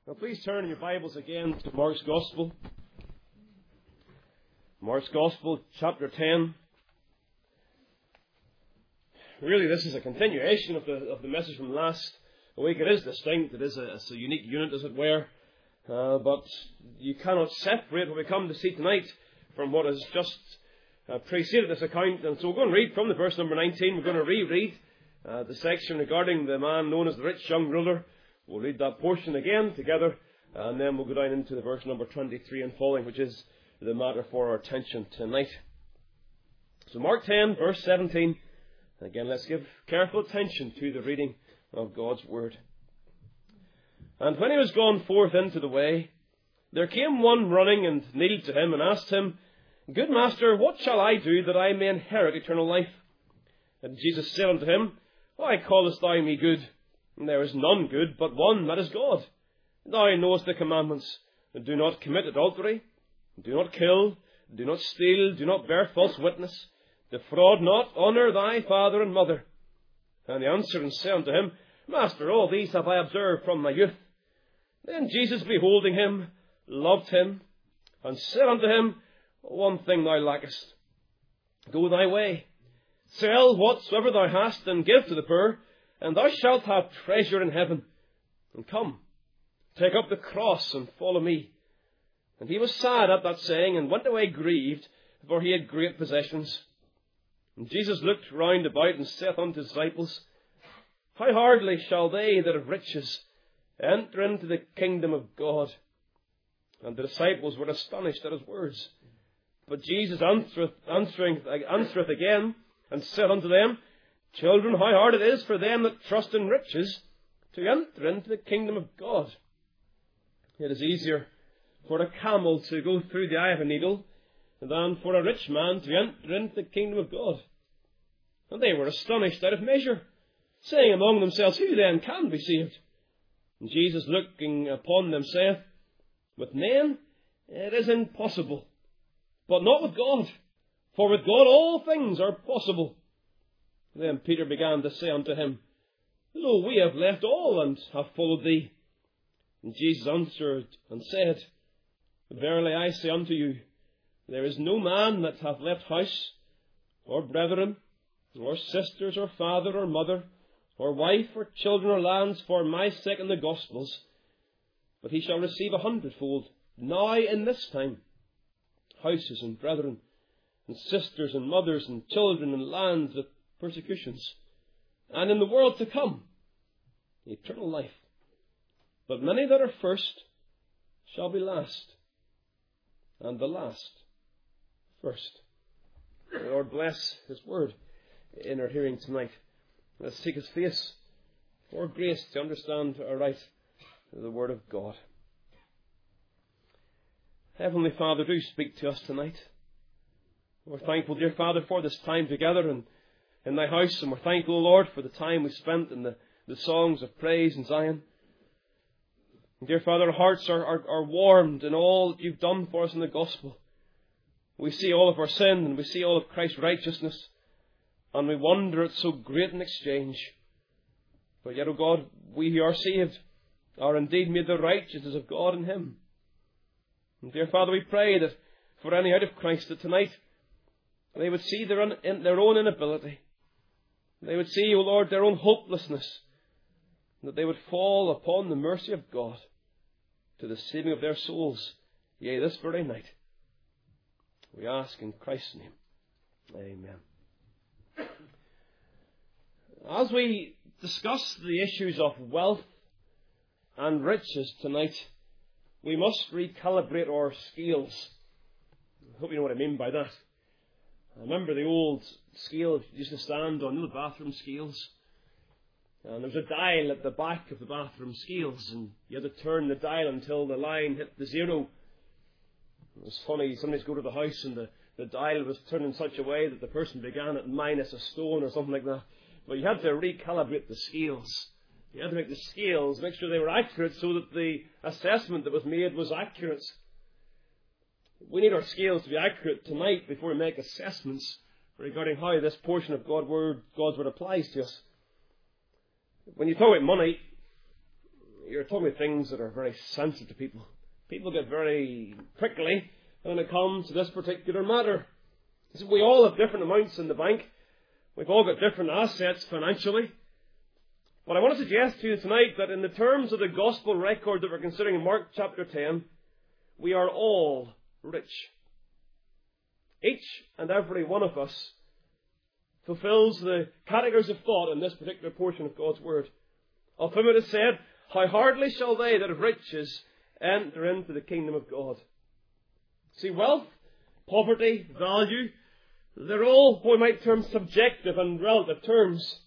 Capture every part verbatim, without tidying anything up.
Now please turn in your Bibles again to Mark's Gospel. Mark's Gospel, chapter ten. Really, this is a continuation of the of the message from last week. It is distinct. It is a, it's a unique unit, as it were. Uh, but you cannot separate what we come to see tonight from what has just uh, preceded this account. And so we're going to read from the verse number nineteen. We're going to reread uh, the section regarding the man known as the rich young ruler. We'll read that portion again together, and then we'll go down into the verse number twenty-three and following, which is the matter for our attention tonight. So Mark ten, verse seventeen. Again, let's give careful attention to the reading of God's Word. And when he was gone forth into the way, there came one running and kneeled to him and asked him, Good master, what shall I do that I may inherit eternal life? And Jesus said unto him, Why callest thou me good? And there is none good but one, that is God. Thou knowest the commandments. Do not commit adultery. Do not kill. Do not steal. Do not bear false witness. Defraud not. Honour thy father and mother. And he answered and said unto him, Master, all these have I observed from my youth. Then Jesus, beholding him, loved him, and said unto him, One thing thou lackest. Go thy way. Sell whatsoever thou hast, and give to the poor, and thou shalt have treasure in heaven. And come, take up the cross, and follow me. And he was sad at that saying, and went away grieved, for he had great possessions. And Jesus looked round about, and saith unto his disciples, How hardly shall they that have riches enter into the kingdom of God? And the disciples were astonished at his words. But Jesus answereth, answering, answereth again, and said unto them, Children, how hard it is for them that trust in riches to enter into the kingdom of God. It is easier for a camel to go through the eye of a needle than for a rich man to enter into the kingdom of God. And they were astonished out of measure, saying among themselves, Who then can be saved? And Jesus, looking upon them, saith, With men it is impossible, but not with God. For with God all things are possible. Then Peter began to say unto him, Lo, we have left all and have followed thee. And Jesus answered and said, Verily I say unto you, there is no man that hath left house, or brethren, or sisters, or father, or mother, or wife, or children, or lands, for my sake and the gospel's, but he shall receive a hundredfold, now in this time, houses and brethren, and sisters, and mothers, and children, and lands, with persecutions, and in the world to come, eternal life. But many that are first shall be last, and the last first. The Lord bless His word in our hearing tonight. Let's seek His face for grace to understand aright the word of God. Heavenly Father, do speak to us tonight. We're thankful, dear Father, for this time together in, in thy house, and we're thankful, Lord, for the time we spent in the, the songs of praise in Zion. And dear Father, our hearts are, are, are warmed in all that you've done for us in the gospel. We see all of our sin, and we see all of Christ's righteousness, and we wonder at so great an exchange. But yet, O God, we who are saved are indeed made the righteousness of God in Him. And dear Father, we pray that for any out of Christ, that tonight they would see their, un, in, their own inability. They would see, O Lord, their own hopelessness. That they would fall upon the mercy of God to the saving of their souls, yea, this very night. We ask in Christ's name. Amen. As we discuss the issues of wealth and riches tonight, we must recalibrate our scales. I hope you know what I mean by that. I remember the old scale used to stand on the bathroom scales. And there was a dial at the back of the bathroom scales, and you had to turn the dial until the line hit the zero. It was funny, sometimes go to the house and the, the dial was turned in such a way that the person began at minus a stone or something like that. But you had to recalibrate the scales. You had to make the scales, make sure they were accurate so that the assessment that was made was accurate. We need our scales to be accurate tonight before we make assessments regarding how this portion of God's word, God's word applies to us. When you talk about money, you're talking about things that are very sensitive to people. People get very prickly when it comes to this particular matter. We all have different amounts in the bank. We've all got different assets financially. But I want to suggest to you tonight that in the terms of the gospel record that we're considering in Mark chapter ten, we are all rich. Each and every one of us fulfills the categories of thought in this particular portion of God's Word. Of whom it is said, how hardly shall they that have riches enter into the kingdom of God. See, wealth, poverty, value, they're all what we might term subjective and relative terms.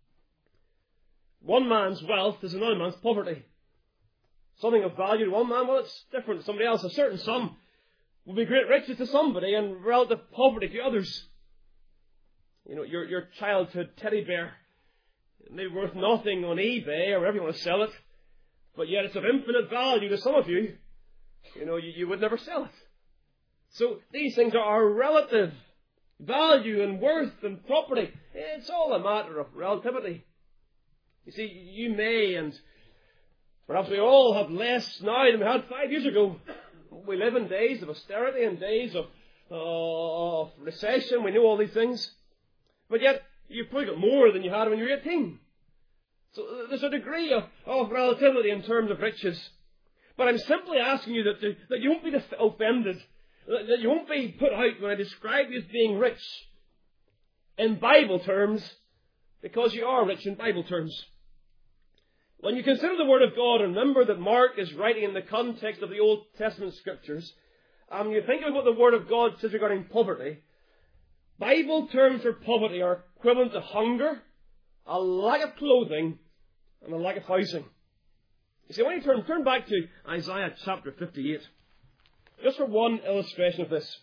One man's wealth is another man's poverty. Something of value to one man, well, it's different to somebody else. A certain sum will be great riches to somebody and relative poverty to others. You know, your, your childhood teddy bear may be worth nothing on eBay or wherever you want to sell it, but yet it's of infinite value to some of you. You know, you, you would never sell it. So these things are relative value and worth and property. It's all a matter of relativity. You see, you may, and perhaps we all have less now than we had five years ago. We live in days of austerity and days of, uh, of recession. We know all these things. But yet, you've probably got more than you had when you were eighteen. So there's a degree of, of relativity in terms of riches. But I'm simply asking you that, that you won't be offended, that you won't be put out when I describe you as being rich in Bible terms, because you are rich in Bible terms. When you consider the Word of God, and remember that Mark is writing in the context of the Old Testament Scriptures, and um, you think of what the Word of God says regarding poverty, Bible terms for poverty are equivalent to hunger, a lack of clothing, and a lack of housing. You see, when you turn, turn back to Isaiah chapter fifty-eight, just for one illustration of this.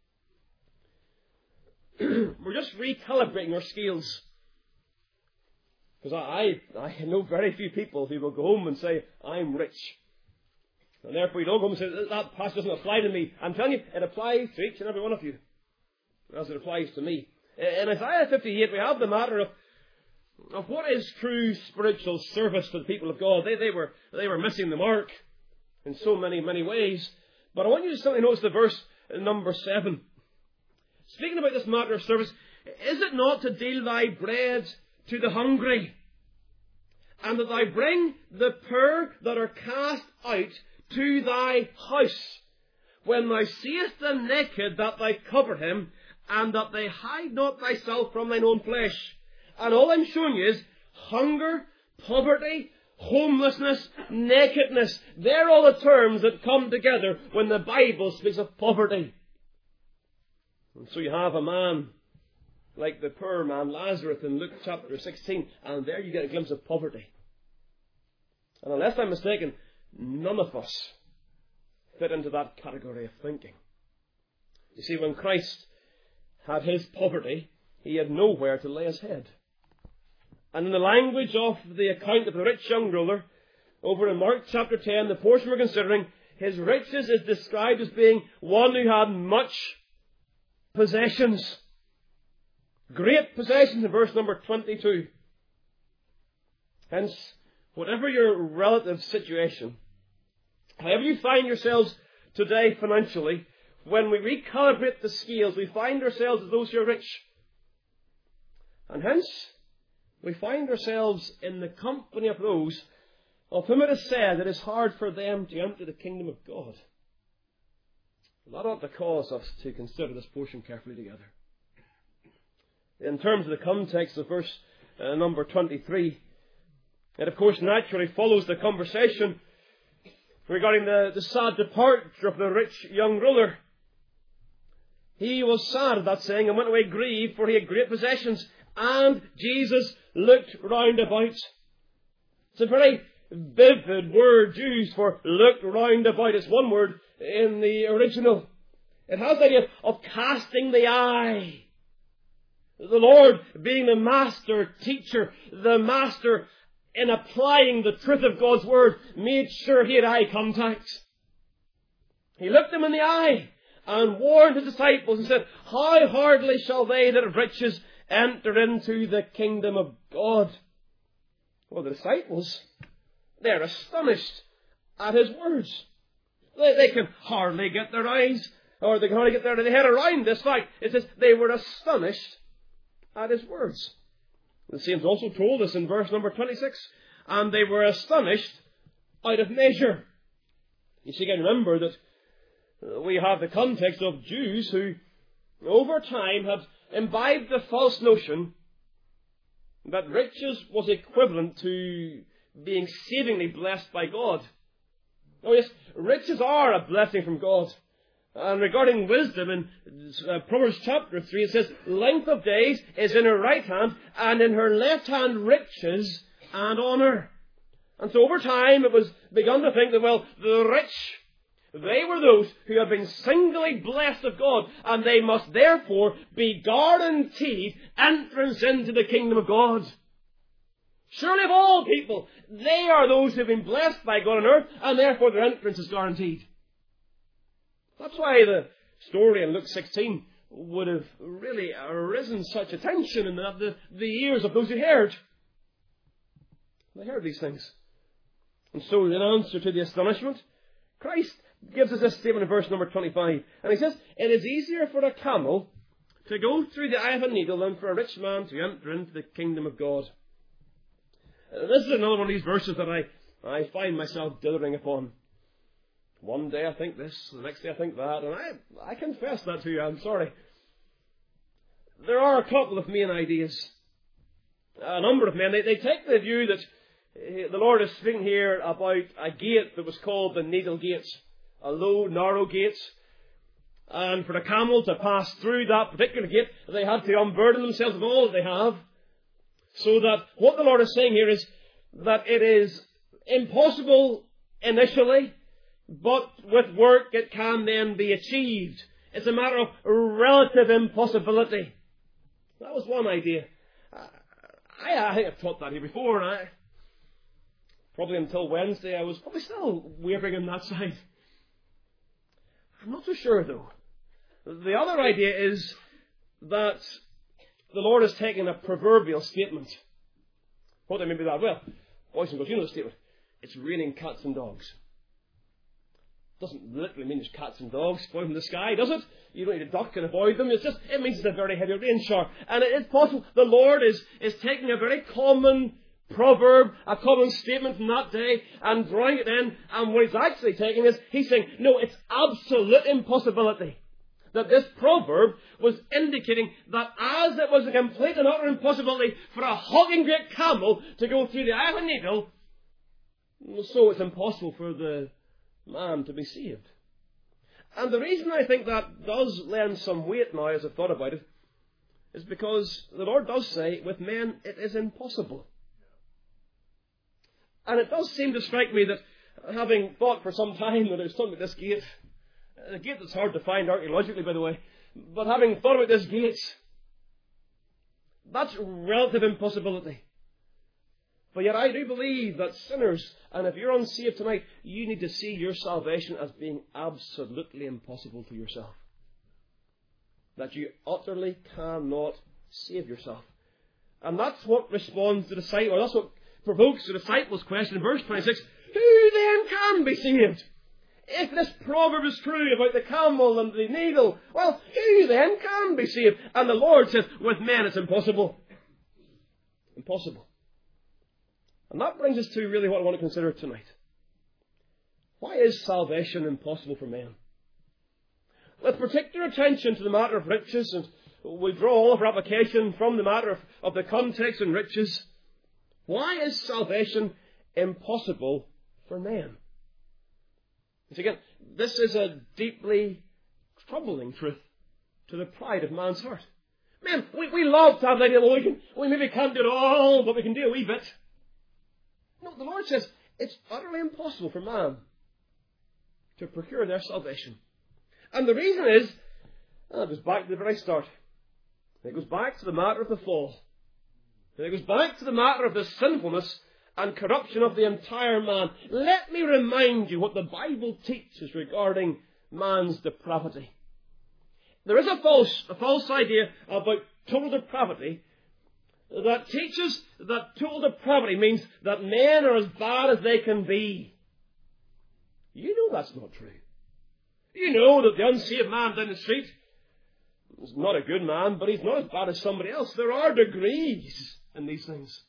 We're just recalibrating our scales. Because I, I know very few people who will go home and say, I'm rich. And therefore you don't go home and say, that passage doesn't apply to me. I'm telling you, it applies to each and every one of you, as it applies to me. In Isaiah fifty-eight, we have the matter of, of what is true spiritual service to the people of God. They, they, were, they were missing the mark in so many, many ways. But I want you to simply notice the verse number seven. Speaking about this matter of service, is it not to deal thy bread to the hungry, and that thou bring the poor that are cast out to thy house, when thou seest them naked, that thou cover him, and that they hide not thyself from thine own flesh. And all I'm showing you is hunger, poverty, homelessness, nakedness. They're all the terms that come together when the Bible speaks of poverty. And so you have a man like the poor man Lazarus in Luke chapter sixteen, and there you get a glimpse of poverty. And unless I'm mistaken, none of us fit into that category of thinking. You see, when Christ had his poverty, he had nowhere to lay his head. And in the language of the account of the rich young ruler, over in Mark chapter ten, the portion we're considering, his riches is described as being one who had much possessions. Great possessions in verse number twenty-two. Hence, whatever your relative situation, however you find yourselves today financially, when we recalibrate the scales, we find ourselves as those who are rich. And hence, we find ourselves in the company of those of whom it is said it is hard for them to enter the kingdom of God. That ought to cause us to consider this portion carefully together. In terms of the context of verse uh, number twenty-three, it of course naturally follows the conversation regarding the, the sad departure of the rich young ruler. He was sad at that saying and went away grieved, for he had great possessions. And Jesus looked round about. It's a very vivid word used for looked round about. It's one word in the original. It has the idea of casting the eye. The Lord, being the master teacher, the master in applying the truth of God's word, made sure he had eye contact. He looked them in the eye and warned his disciples and said, how hardly shall they that have riches enter into the kingdom of God? Well, the disciples, They're astonished at his words. They, they can hardly get their eyes, or they can hardly get their head around this fact. It says they were astonished at his words. The same's also told us in verse number twenty-six, and they were astonished out of measure. You see, again, remember that we have the context of Jews who, over time, had imbibed the false notion that riches was equivalent to being savingly blessed by God. Oh yes, riches are a blessing from God. And regarding wisdom, in uh, Proverbs chapter three, it says, length of days is in her right hand, and in her left hand riches and honour. And so over time it was begun to think that, well, the rich, they were those who had been singly blessed of God, and they must therefore be guaranteed entrance into the kingdom of God. Surely of all people, they are those who have been blessed by God on earth, and therefore their entrance is guaranteed. That's why the story in Luke sixteen would have really arisen such attention in the, the, the ears of those who heard. They heard these things. And so in answer to the astonishment, Christ gives us this statement in verse number twenty-five. And he says, it is easier for a camel to go through the eye of a needle than for a rich man to enter into the kingdom of God. This is another one of these verses that I, I find myself dithering upon. One day I think this, the next day I think that, and I, I confess that to you, I'm sorry. There are a couple of main ideas. A number of men, they, they take the view that the Lord is speaking here about a gate that was called the Needle Gate, a low, narrow gate. And for the camel to pass through that particular gate, they had to unburden themselves of all that they have. So that what the Lord is saying here is that it is impossible initially, but with work it can then be achieved. It's a matter of relative impossibility. That was one idea. I, I think I've taught that here before, and I, probably until Wednesday I was probably still wavering on that side. I'm not so sure though. The other idea is that the Lord has taken a proverbial statement. What do I mean by that? Well, boys and girls, you know the statement. It's raining cats and dogs. Doesn't literally mean there's cats and dogs falling from the sky, does it? You don't need to duck and avoid them. It's just, it means it's a very heavy rain shower. And it is possible the Lord is, is taking a very common proverb, a common statement from that day, and drawing it in, and what he's actually taking is, he's saying, no, it's absolute impossibility. That this proverb was indicating that as it was a complete and utter impossibility for a hulking great camel to go through the eye of a needle, so it's impossible for the man to be saved. And the reason I think that does lend some weight now as I've thought about it is because the Lord does say, with men it is impossible. And it does seem to strike me that, having thought for some time that there's something about this gate, a gate that's hard to find archaeologically, by the way, but having thought about this gate, that's relative impossibility. But yet I do believe that sinners, and if you're unsaved tonight, you need to see your salvation as being absolutely impossible for yourself. That you utterly cannot save yourself. And that's what responds to the disciple, or that's what provokes the disciples' question in verse twenty-six. Who then can be saved? If this proverb is true about the camel and the needle, well, who then can be saved? And the Lord says, with men it's impossible. Impossible. And that brings us to really what I want to consider tonight. Why is salvation impossible for men? With particular attention to the matter of riches, and we draw all of our application from the matter of, of the context and riches, why is salvation impossible for men? And again, this is a deeply troubling truth to the pride of man's heart. Man, we, we love to have the idea, well, we, can, we maybe can't do it all, but we can do a wee bit. No, the Lord says it's utterly impossible for man to procure their salvation. And the reason is, well, it goes back to the very start. It goes back to the matter of the fall. It goes back to the matter of the sinfulness and corruption of the entire man. Let me remind you what the Bible teaches regarding man's depravity. There is a false, a false idea about total depravity that teaches that total depravity means that men are as bad as they can be. You know that's not true. You know that the unsaved man down the street is not a good man, but he's not as bad as somebody else. There are degrees in these things.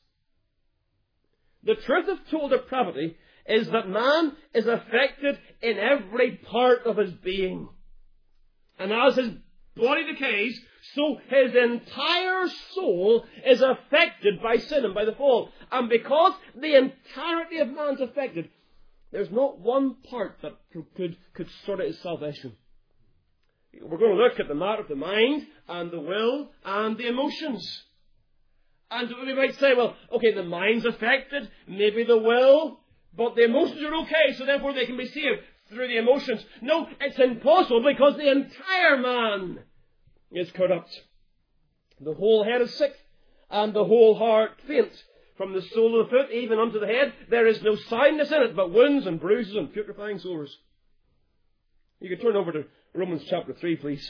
The truth of total depravity is that man is affected in every part of his being. And as his body decays, so his entire soul is affected by sin and by the fall. And because the entirety of man's affected, there's not one part that could, could sort out his salvation. We're going to look at the matter of the mind and the will and the emotions. And we might say, well, okay, the mind's affected, maybe the will, but the emotions are okay, so therefore they can be saved through the emotions. No, it's impossible because the entire man is corrupt. The whole head is sick, and the whole heart faint. From the sole of the foot even unto the head, there is no soundness in it, but wounds and bruises and putrefying sores. You can turn over to Romans chapter three, please.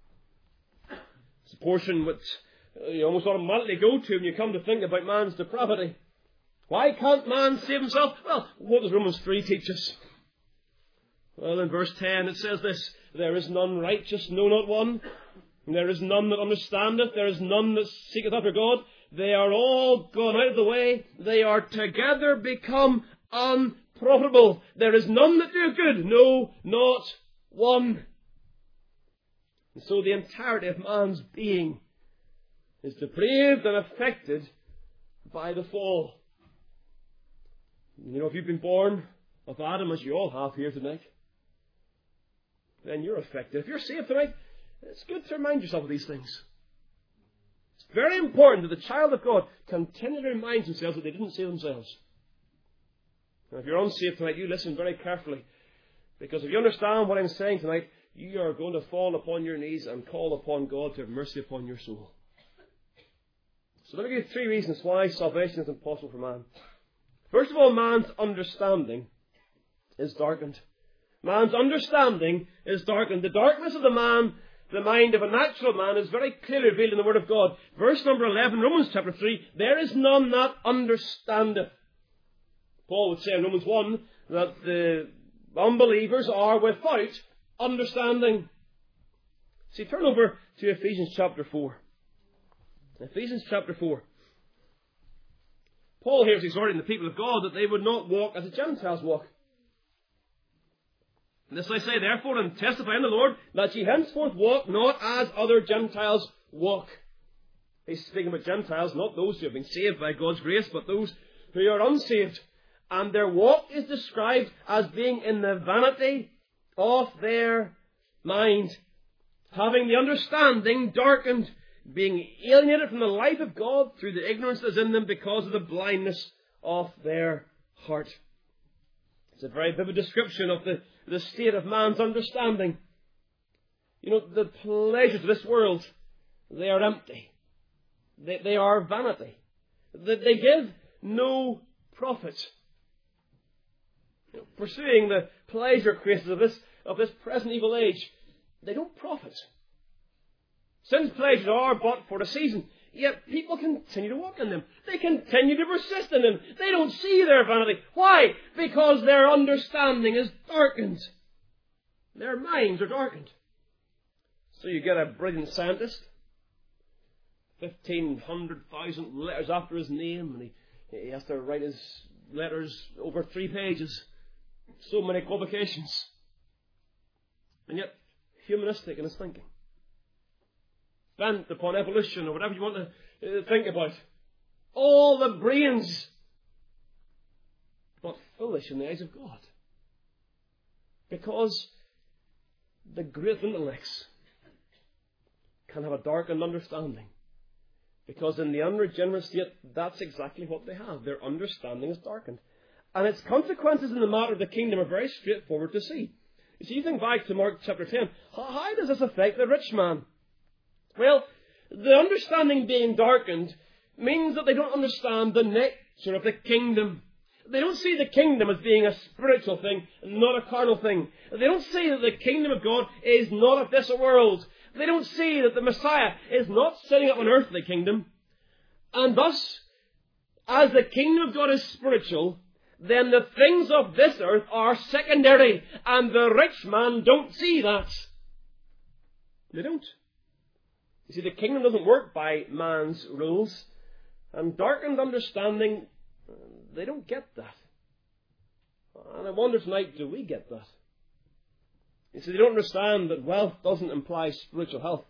It's a portion which you almost automatically go to when you come to think about man's depravity. Why can't man save himself? Well, what does Romans three teach us? Well, in verse ten it says this, there is none righteous, no, not one. And there is none that understandeth, there is none that seeketh after God. They are all gone out of the way. They are together become unprofitable. There is none that do good, no, not one. And so the entirety of man's being is depraved and affected by the fall. You know, if you've been born of Adam, as you all have here tonight, then you're affected. If you're saved tonight, it's good to remind yourself of these things. It's very important that the child of God continually reminds themselves that they didn't save themselves. And if you're unsaved tonight, you listen very carefully. Because if you understand what I'm saying tonight, you are going to fall upon your knees and call upon God to have mercy upon your soul. So let me give you three reasons why salvation is impossible for man. First of all, man's understanding is darkened. Man's understanding is darkened. The darkness of the man, the mind of a natural man, is very clearly revealed in the Word of God. Verse number eleven, Romans chapter three, there is none that understandeth. Paul would say in Romans one that the unbelievers are without understanding. See, turn over to Ephesians chapter four. Ephesians chapter four. Paul here is exhorting the people of God that they would not walk as the Gentiles walk. And this I say, therefore, and testify in the Lord, that ye henceforth walk not as other Gentiles walk. He's speaking about Gentiles, not those who have been saved by God's grace, but those who are unsaved. And their walk is described as being in the vanity of their mind, having the understanding darkened, being alienated from the life of God through the ignorance that is in them because of the blindness of their heart. It's a very vivid description of the, the state of man's understanding. You know, the pleasures of this world, they are empty. They, they are vanity. They, they give no profit. You know, pursuing the pleasure crazes of this, of this present evil age, they don't profit. Since pleasures are but for the season, yet people continue to walk in them. They continue to persist in them. They don't see their vanity. Why? Because their understanding is darkened. Their minds are darkened. So you get a brilliant scientist, fifteen hundred thousand letters after his name, and he, he has to write his letters over three pages. So many qualifications. And yet, humanistic in his thinking. Bent upon evolution or whatever you want to uh, think about. All the brains, but foolish in the eyes of God. Because the great intellects can have a darkened understanding. Because in the unregenerate state, that's exactly what they have. Their understanding is darkened. And its consequences in the matter of the kingdom are very straightforward to see. You see, you think back to Mark chapter ten. How, how does this affect the rich man? Well, the understanding being darkened means that they don't understand the nature of the kingdom. They don't see the kingdom as being a spiritual thing, not a carnal thing. They don't see that the kingdom of God is not of this world. They don't see that the Messiah is not setting up an earthly kingdom. And thus, as the kingdom of God is spiritual, then the things of this earth are secondary, and the rich man don't see that. They don't. You see, the kingdom doesn't work by man's rules, and darkened understanding, they don't get that. And I wonder tonight, do we get that? You see, they don't understand that wealth doesn't imply spiritual health.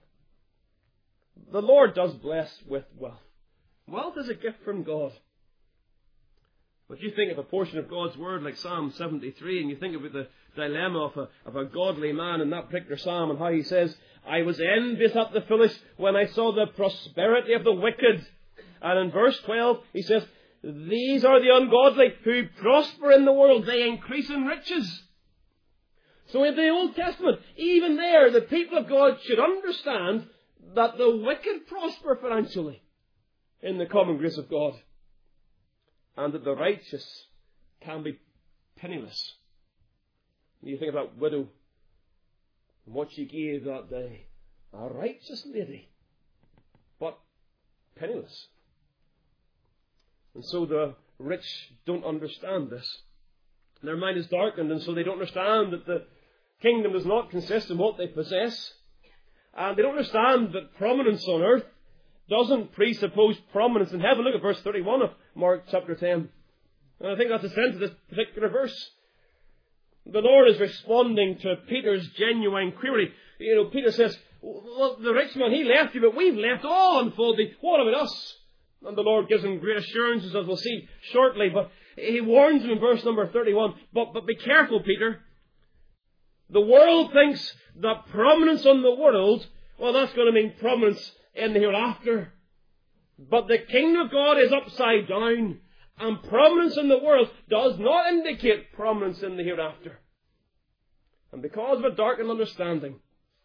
The Lord does bless with wealth. Wealth is a gift from God. But you think of a portion of God's Word like Psalm seventy-three, and you think about the dilemma of a, of a godly man in that particular psalm, and how he says, I was envious at the foolish when I saw the prosperity of the wicked. And in verse twelve, he says, these are the ungodly who prosper in the world. They increase in riches. So in the Old Testament, even there, the people of God should understand that the wicked prosper financially in the common grace of God, and that the righteous can be penniless. You think of that widow and what she gave that day. A righteous lady, but penniless. And so the rich don't understand this. Their mind is darkened, and so they don't understand that the kingdom does not consist in what they possess. And they don't understand that prominence on earth doesn't presuppose prominence in heaven. Look at verse thirty-one of Mark chapter ten. And I think that's the sense of this particular verse. The Lord is responding to Peter's genuine query. You know, Peter says, well, the rich man, he left you, but we've left all unfold thee. What about us? And the Lord gives him great assurances, as we'll see shortly. But he warns him in verse number thirty-one, but, but be careful, Peter. The world thinks that prominence on the world, well, that's going to mean prominence in the hereafter. But the kingdom of God is upside down, and prominence in the world does not indicate prominence in the hereafter. And because of a darkened understanding,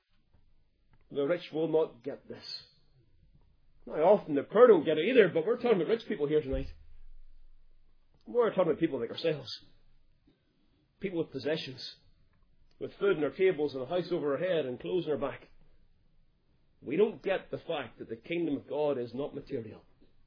the rich will not get this. Now, often the poor don't get it either, but we're talking about rich people here tonight. We're talking about people like ourselves. People with possessions, with food on our tables and a house over our head and clothes on our back. We don't get the fact that the kingdom of God is not material.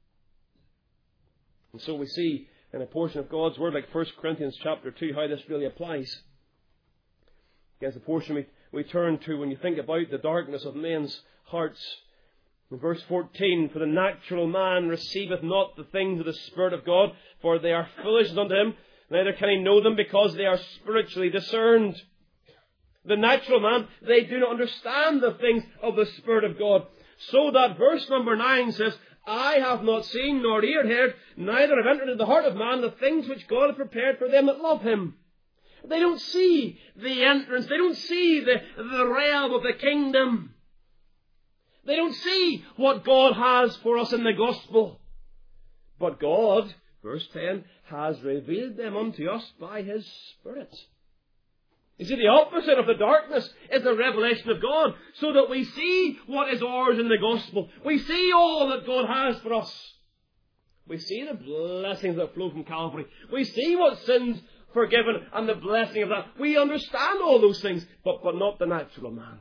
And so we see in a portion of God's Word, like First Corinthians chapter two, how this really applies. Again, the portion we, we turn to when you think about the darkness of men's hearts. In verse fourteen, for the natural man receiveth not the things of the Spirit of God, for they are foolishness unto him, neither can he know them because they are spiritually discerned. The natural man, they do not understand the things of the Spirit of God. So that verse number nine says, I have not seen nor ear heard, neither have entered into the heart of man the things which God hath prepared for them that love him. They don't see the entrance. They don't see the, the realm of the kingdom. They don't see what God has for us in the gospel. But God, verse ten, has revealed them unto us by His Spirit. You see, the opposite of the darkness is the revelation of God, so that we see what is ours in the gospel. We see all that God has for us. We see the blessings that flow from Calvary. We see what sins forgiven and the blessing of that. We understand all those things, but, but not the natural man.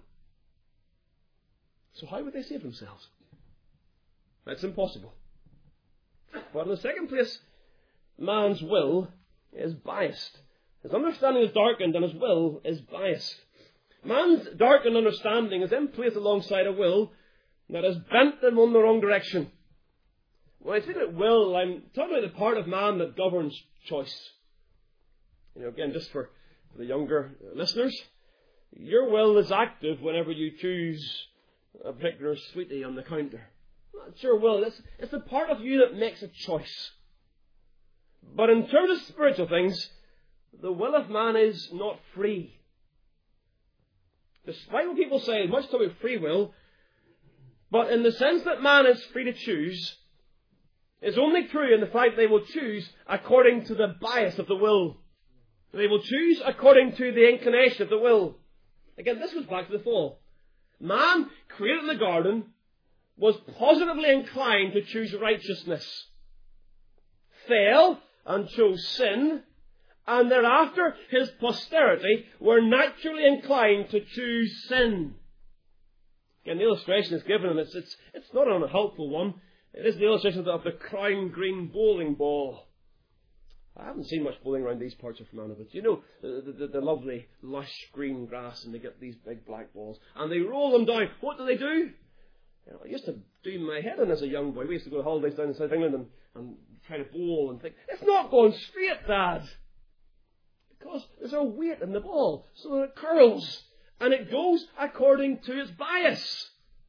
So how would they save themselves? That's impossible. But in the second place, man's will is biased. His understanding is darkened and his will is biased. Man's darkened understanding is then placed alongside a will that has bent them in the wrong direction. When I say about will, I'm talking about the part of man that governs choice. You know, again, just for the younger listeners, your will is active whenever you choose a particular sweetie on the counter. That's your will. It's, it's the part of you that makes a choice. But in terms of spiritual things, the will of man is not free. Despite what people say, much talk about free will, but in the sense that man is free to choose, is only true in the fact they will choose according to the bias of the will. They will choose according to the inclination of the will. Again, this goes back to the fall. Man, created in the garden, was positively inclined to choose righteousness. Fell and chose sin, and thereafter his posterity were naturally inclined to choose sin. Again, the illustration is given, and it's, it's, it's not an unhelpful one, It is the illustration of the, of the crown green bowling ball. I haven't seen much bowling around these parts of Fermanagh, but you know, the, the, the lovely lush green grass, and they get these big black balls, and they roll them down. What do they do? You know, I used to do my head in as a young boy. We used to go to holidays down in South England and, and try to bowl and think, it's not going straight, Dad. Because there's a weight in the ball, so that it curls, and it goes according to its bias.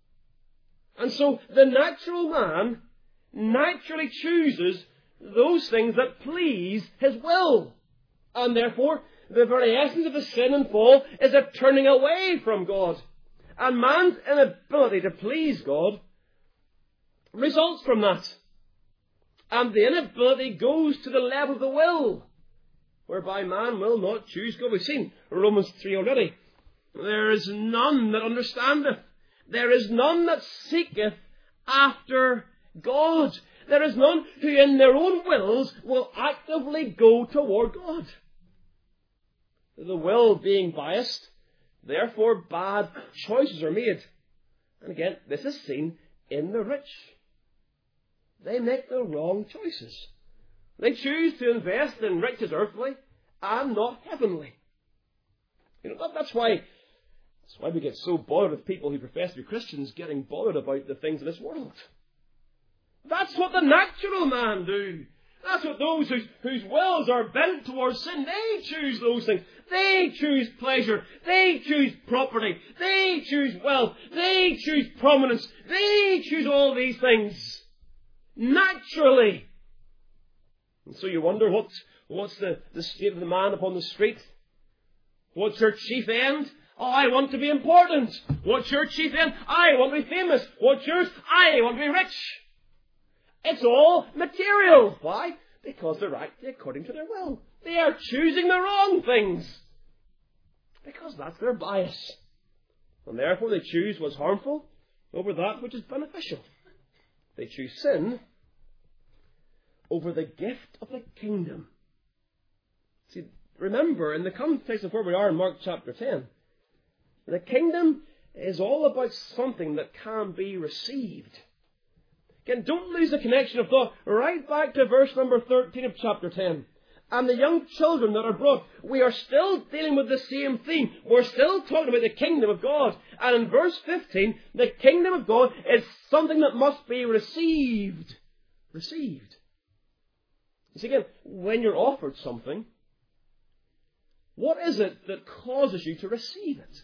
And so the natural man naturally chooses those things that please his will. And therefore, the very essence of the sin and fall is a turning away from God. And man's inability to please God results from that. And the inability goes to the level of the will, whereby man will not choose God. We've seen Romans three already. There is none that understandeth. There is none that seeketh after God. There is none who in their own wills will actively go toward God. The will being biased, therefore bad choices are made. And again, this is seen in the rich. They make the wrong choices. They choose to invest in riches earthly and not heavenly. You know, that, that's why that's why we get so bothered with people who profess to be Christians getting bothered about the things of this world. That's what the natural man do. That's what those whose, whose wills are bent towards sin, they choose those things. They choose pleasure. They choose property. They choose wealth. They choose prominence. They choose all these things. Naturally. And so you wonder, what's, what's the, the state of the man upon the street? What's your chief end? Oh, I want to be important. What's your chief end? I want to be famous. What's yours? I want to be rich. It's all material. Why? Because they're acting according to their will. They are choosing the wrong things. Because that's their bias. And therefore they choose what's harmful over that which is beneficial. They choose sin over the gift of the kingdom. See, remember, in the context of where we are in Mark chapter ten, the kingdom is all about something that can be received. Again, don't lose the connection of thought. Right back to verse number thirteen of chapter ten. And the young children that are brought, we are still dealing with the same theme. We're still talking about the kingdom of God. And in verse fifteen, the kingdom of God is something that must be received. Received. You see, again, when you're offered something, what is it that causes you to receive it?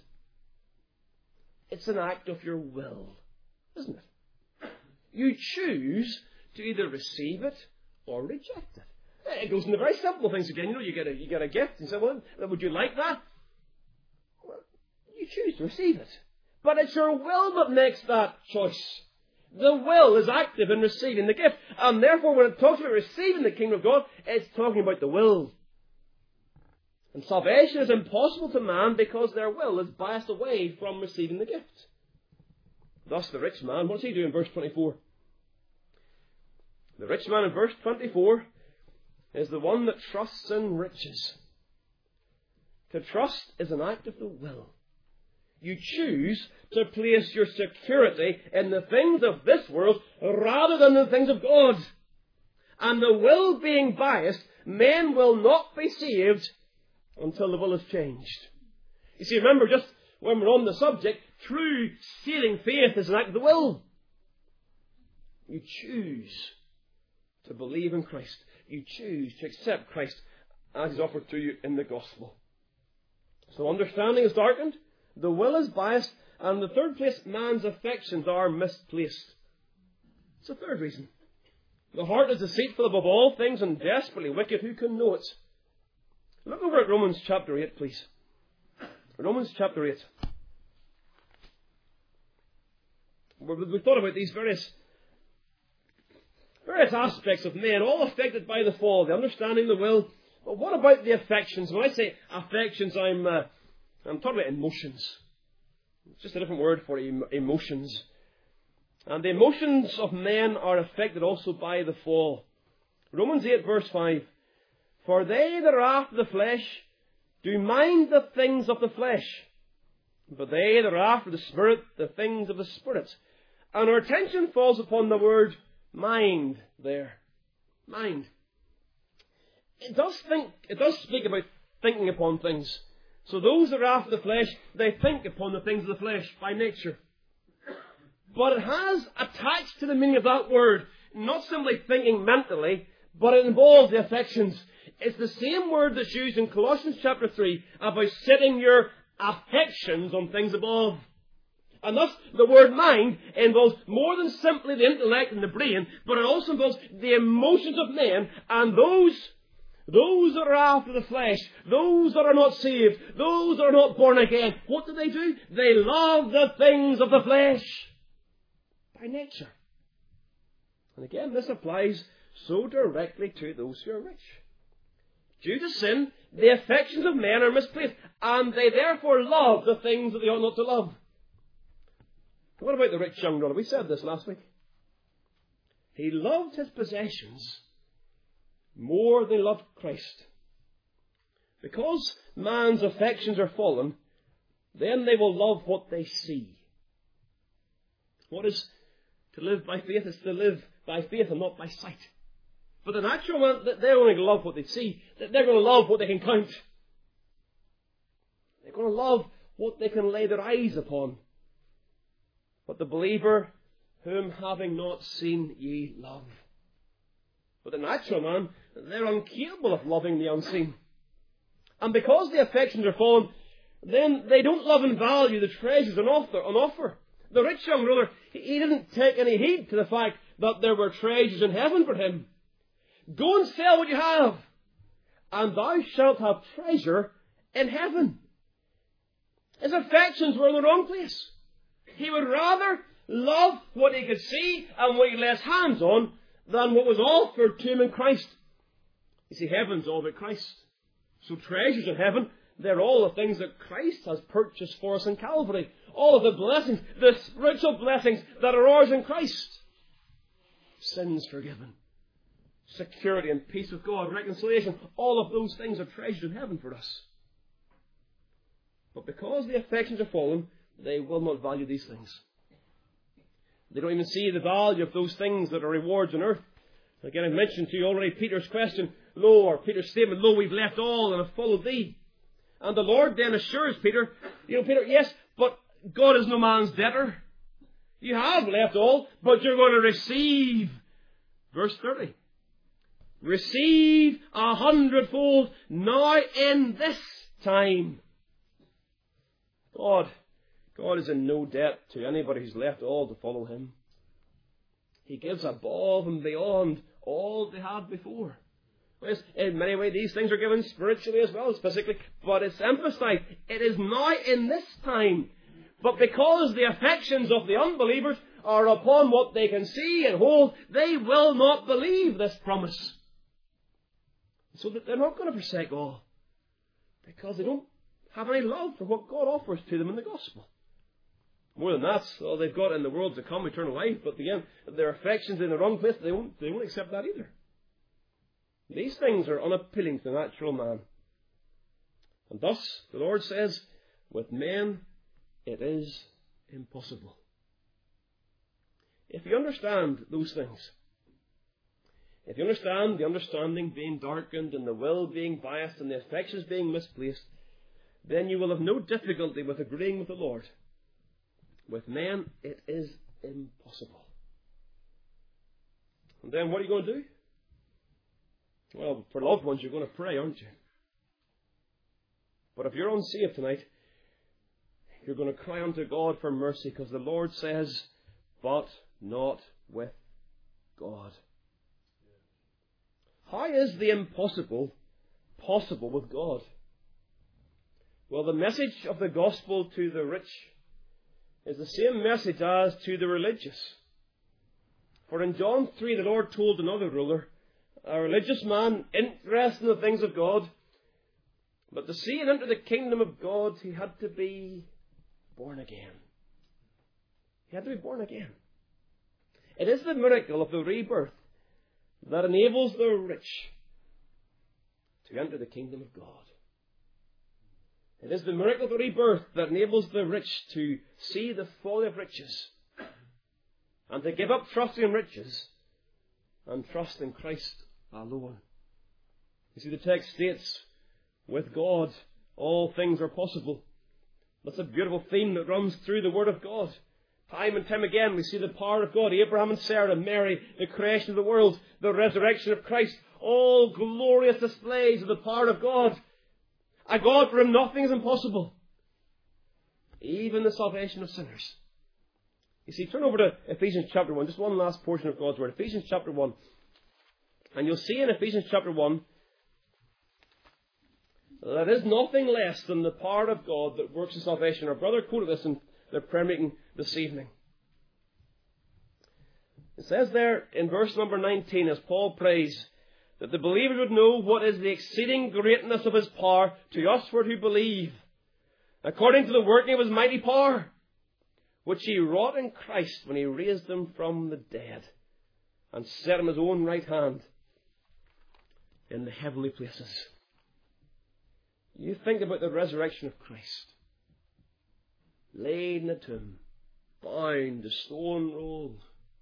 It's an act of your will, isn't it? You choose to either receive it or reject it. It goes into very simple things again. You know, you get a, you get a gift and say, well, would you like that? Well, you choose to receive it. But it's your will that makes that choice. The will is active in receiving the gift. And therefore, when it talks about receiving the kingdom of God, it's talking about the will. And salvation is impossible to man because their will is biased away from receiving the gift. Thus the rich man, what does he do in verse twenty-four? The rich man in verse twenty-four is the one that trusts in riches. To trust is an act of the will. You choose to place your security in the things of this world rather than the things of God. And the will being biased, men will not be saved until the will is changed. You see, remember, just when we're on the subject, true saving faith is an act of the will. You choose to believe in Christ. You choose to accept Christ as He's offered to you in the gospel. So understanding is darkened, the will is biased, and in the third place, man's affections are misplaced. It's the third reason. The heart is deceitful above all things and desperately wicked. Who can know it? Look over at Romans chapter eight, please. Romans chapter eight. We've thought about these various various aspects of men, all affected by the fall, the understanding, the will. But what about the affections? When I say affections, I'm uh, I'm talking about emotions. It's just a different word for em- emotions. And the emotions of men are affected also by the fall. Romans eight verse five. For they that are after the flesh do mind the things of the flesh, but they that are after the Spirit, the things of the Spirit. And our attention falls upon the word mind there. Mind. It does think, it does speak about thinking upon things. So those that are after the flesh, they think upon the things of the flesh by nature. But it has attached to the meaning of that word, not simply thinking mentally, but it involves the affections. It's the same word that's used in Colossians chapter three about setting your affections on things above. And thus, the word mind involves more than simply the intellect and the brain, but it also involves the emotions of men, and those Those that are after the flesh, those that are not saved, those that are not born again, what do they do? They love the things of the flesh by nature. And again, this applies so directly to those who are rich. Due to sin, the affections of men are misplaced, and they therefore love the things that they ought not to love. What about the rich young ruler? We said this last week. He loved his possessions more than he loved Christ. Because man's affections are fallen, then they will love what they see. What is to live by faith? It's to live by faith and not by sight. But the natural man, they're only going to love what they see. They're going to love what they can count. They're going to love what they can lay their eyes upon. But the believer, whom having not seen ye love. But the natural man, they're incapable of loving the unseen. And because the affections are fallen, then they don't love and value the treasures on offer. On offer. The rich young ruler, he didn't take any heed to the fact that there were treasures in heaven for him. Go and sell what you have, and thou shalt have treasure in heaven. His affections were in the wrong place. He would rather love what he could see and what he could lay his hands on than what was offered to him in Christ. You see, heaven's all about Christ. So treasures in heaven, they're all the things that Christ has purchased for us in Calvary. All of the blessings, the spiritual blessings that are ours in Christ. Sins forgiven. Security and peace with God, reconciliation. All of those things are treasured in heaven for us. But because the affections are fallen, they will not value these things. They don't even see the value of those things that are rewards on earth. Again, I mentioned to you already Peter's question, Lo, or Peter's statement, Lo, we've left all and have followed thee. And the Lord then assures Peter, you know, Peter, yes, but God is no man's debtor. You have left all, but you're going to receive. Verse thirty. Receive a hundredfold now in this time. God, God is in no debt to anybody who's left all to follow him. He gives above and beyond all they had before. Yes, in many ways, these things are given spiritually as well as physically, but it's emphasized. It is now in this time. But because the affections of the unbelievers are upon what they can see and hold, they will not believe this promise. So that they're not going to forsake all, because they don't have any love for what God offers to them in the gospel. More than that, all they've got in the world to come, eternal life, but again, their affections in the wrong place, they won't, they won't accept that either. These things are unappealing to the natural man. And thus, the Lord says, with men, it is impossible. If you understand those things, if you understand the understanding being darkened and the will being biased and the affections being misplaced, then you will have no difficulty with agreeing with the Lord. With men, it is impossible. And then what are you going to do? Well, for loved ones, you're going to pray, aren't you? But if you're unsaved tonight, you're going to cry unto God for mercy, because the Lord says, but not with God. How is the impossible possible with God? Well, the message of the gospel to the rich is the same message as to the religious. For in John three, the Lord told another ruler, a religious man interested in the things of God, but to see and enter the kingdom of God, he had to be born again. He had to be born again. It is the miracle of the rebirth that enables the rich to enter the kingdom of God. It is the miracle of the rebirth that enables the rich to see the folly of riches and to give up trusting in riches and trust in Christ alone. You see, the text states, with God, all things are possible. That's a beautiful theme that runs through the Word of God. Time and time again we see the power of God. Abraham and Sarah, Mary, the creation of the world, the resurrection of Christ, all glorious displays of the power of God. A God for whom nothing is impossible. Even the salvation of sinners. You see, turn over to Ephesians chapter one, just one last portion of God's Word. Ephesians chapter one. And you'll see in Ephesians chapter one, there is nothing less than the power of God that works in salvation. Our brother quoted this in the prayer meeting this evening. It says there in verse number nineteen, as Paul prays, that the believers would know what is the exceeding greatness of His power to us who believe, according to the working of His mighty power, which He wrought in Christ when He raised Him from the dead, and set Him His own right hand in the heavenly places. You think about the resurrection of Christ. Laid in a tomb, bound, the stone rolled,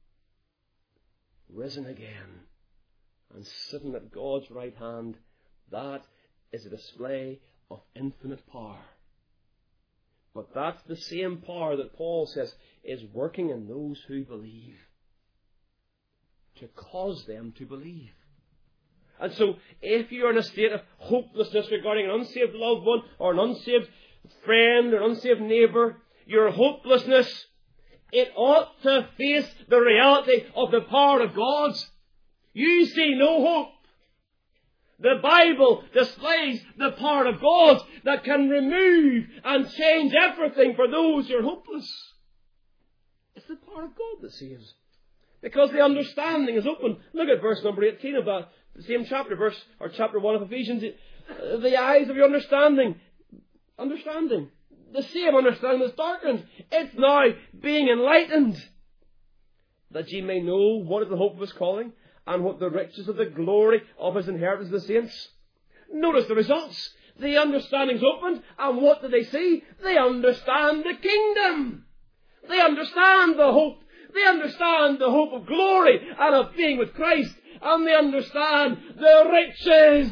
risen again, and sitting at God's right hand. That is a display of infinite power. But that's the same power that Paul says is working in those who believe, to cause them to believe. And so, if you're in a state of hopelessness regarding an unsaved loved one, or an unsaved friend, or an unsaved neighbour, your hopelessness, it ought to face the reality of the power of God. You see no hope. The Bible displays the power of God that can remove and change everything for those who are hopeless. It's the power of God that saves. Because the understanding is open. Look at verse number eighteen of that the same chapter, verse or chapter one of Ephesians. The eyes of your understanding, understanding, the same understanding is darkened. It's now being enlightened, that ye may know what is the hope of His calling, and what the riches of the glory of His inheritance of the saints. Notice the results. The understanding's opened, and what do they see? They understand the kingdom. They understand the hope. They understand the hope of glory and of being with Christ. And they understand the riches.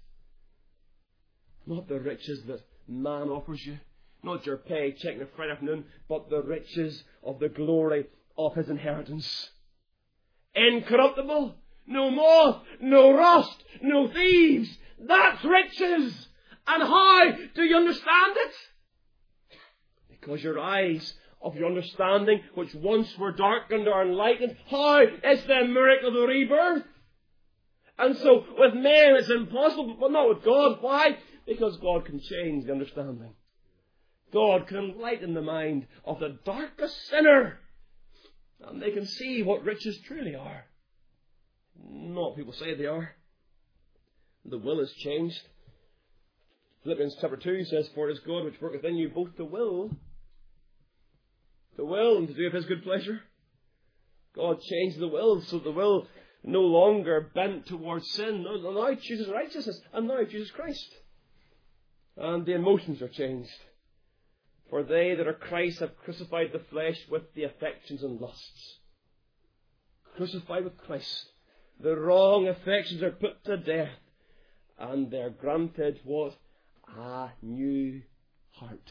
Not the riches that man offers you. Not your paycheck on a Friday afternoon. But the riches of the glory of His inheritance. Incorruptible. No moth. No rust. No thieves. That's riches. And how do you understand it? Because your eyes of your understanding, which once were darkened, are enlightened. How? It's the miracle of the rebirth. And so, with men it's impossible, but not with God. Why? Because God can change the understanding. God can enlighten the mind of the darkest sinner. And they can see what riches truly are. Not what people say they are. The will is changed. Philippians chapter two says, for it is God which worketh in you both to will, to will and to do of His good pleasure. God changed the will so the will no longer bent towards sin. No, no, now it chooses righteousness, and now it chooses Christ. And the emotions are changed. For they that are Christ have crucified the flesh with the affections and lusts. Crucified with Christ. The wrong affections are put to death, and they're granted what? A new heart.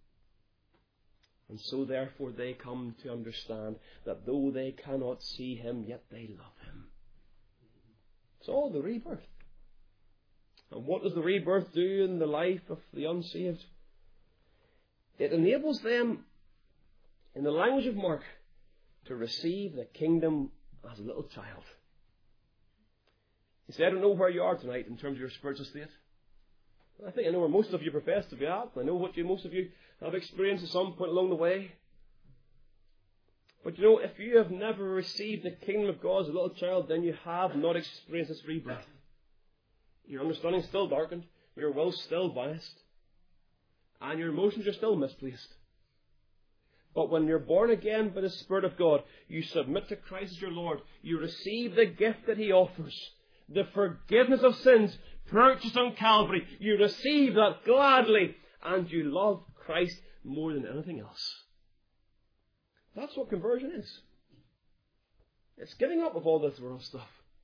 And so therefore they come to understand that though they cannot see Him, yet they love Him. It's all the rebirth. And what does the rebirth do in the life of the unsaved? It enables them, in the language of Mark, to receive the kingdom as a little child. You say, I don't know where you are tonight in terms of your spiritual state. I think I know where most of you profess to be at. I know what you, most of you have experienced at some point along the way. But you know, if you have never received the kingdom of God as a little child, then you have not experienced this rebirth. Your understanding is still darkened. Your will is still biased. And your emotions are still misplaced. But when you're born again by the Spirit of God, you submit to Christ as your Lord. You receive the gift that He offers. The forgiveness of sins purchased on Calvary. You receive that gladly. And you love Christ more than anything else. That's what conversion is. It's giving up of all this world stuff.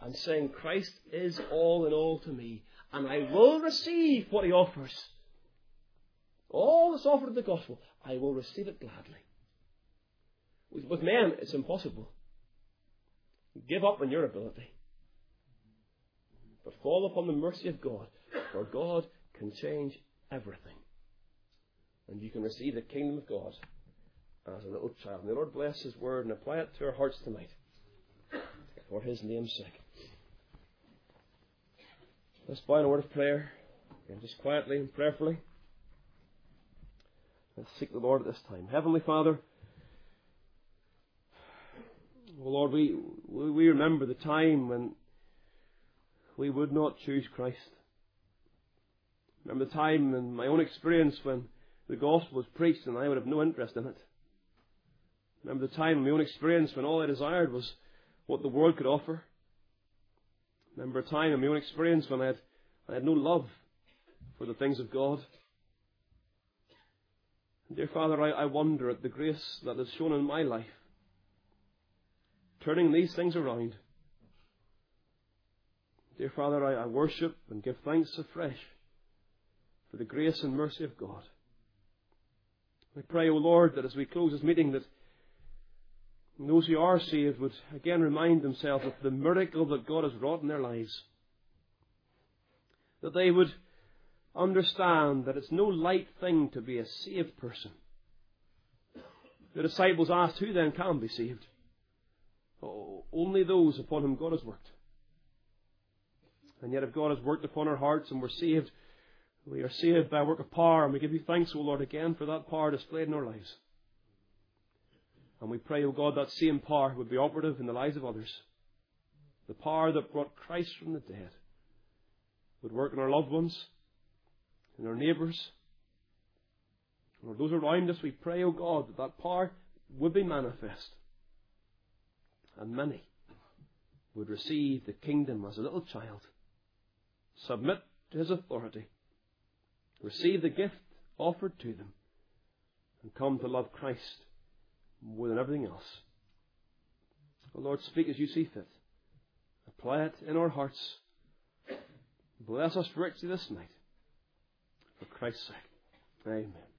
and saying, Christ is all in all to me, and I will receive what he offers. All that's offered in the gospel, I will receive it gladly. With, with men, it's impossible. Give up on your ability. But fall upon the mercy of God, for God can change everything. And you can receive the kingdom of God as a little child. May the Lord bless his word and apply it to our hearts tonight, for his name's sake. Let's bow in a word of prayer, and just quietly and prayerfully, let's seek the Lord at this time. Heavenly Father, oh Lord, we, we remember the time when we would not choose Christ. Remember the time in my own experience when the gospel was preached and I would have no interest in it. Remember the time in my own experience when all I desired was what the world could offer. Remember a time in my own experience when I had, I had no love for the things of God. And dear Father, I, I wonder at the grace that is shown in my life, turning these things around. Dear Father, I, I worship and give thanks afresh for the grace and mercy of God. I pray, O Lord, that as we close this meeting, that those who are saved would again remind themselves of the miracle that God has wrought in their lives. That they would understand that it's no light thing to be a saved person. The disciples asked, who then can be saved? Oh, only those upon whom God has worked. And yet if God has worked upon our hearts and we're saved, we are saved by a work of power, and we give you thanks, O Lord, again for that power displayed in our lives. And we pray, O God, that same power would be operative in the lives of others. The power that brought Christ from the dead would work in our loved ones, in our neighbours, and those around us. We pray, O God, that that power would be manifest, and many would receive the kingdom as a little child, submit to his authority, receive the gift offered to them, and come to love Christ more than everything else. O Lord, speak as you see fit. Apply it in our hearts. Bless us richly this night. For Christ's sake. Amen.